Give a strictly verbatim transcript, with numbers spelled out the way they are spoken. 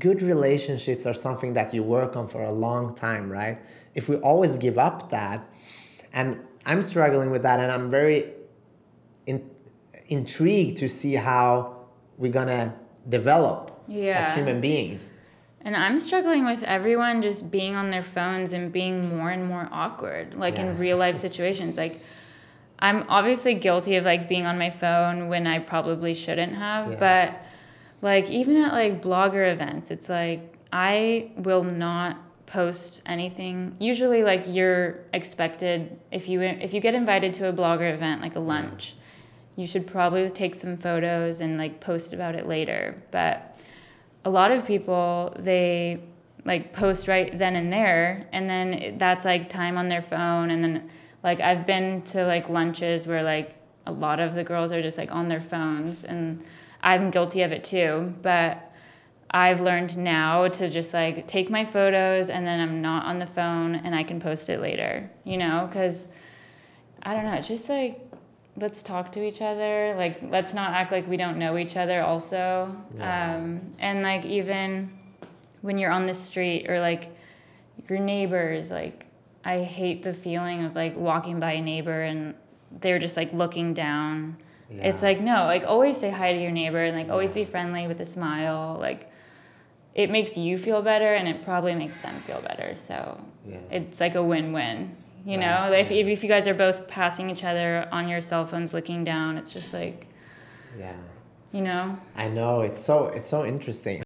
good relationships are something that you work on for a long time, right? If we always give up that, and I'm struggling with that, and I'm very in, intrigued to see how we're gonna develop Yeah. as human beings. And I'm struggling with everyone just being on their phones and being more and more awkward, like Yeah. in real life situations. Like, I'm obviously guilty of like being on my phone when I probably shouldn't have, Yeah. but like even at like blogger events, it's like I will not post anything. Usually like you're expected, if you if you get invited to a blogger event, like a lunch, you should probably take some photos and like post about it later. But a lot of people, they like post right then and there, and then that's like time on their phone. And then like I've been to like lunches where like a lot of the girls are just like on their phones, and I'm guilty of it too. But I've learned now to just like take my photos and then I'm not on the phone and I can post it later, you know, because I don't know, it's just like, let's talk to each other. Like, let's not act like we don't know each other also. Yeah. Um, and like, even when you're on the street or like your neighbors, like, I hate the feeling of like walking by a neighbor and they're just like looking down. Yeah. It's like, no, like always say hi to your neighbor and like always Yeah. be friendly with a smile. Like, it makes you feel better and it probably makes them feel better. So Yeah. it's like a win-win. You know, Right, if, yeah. if if you guys are both passing each other on your cell phones, looking down, it's just like, Yeah. you know. I know, it's so it's so interesting.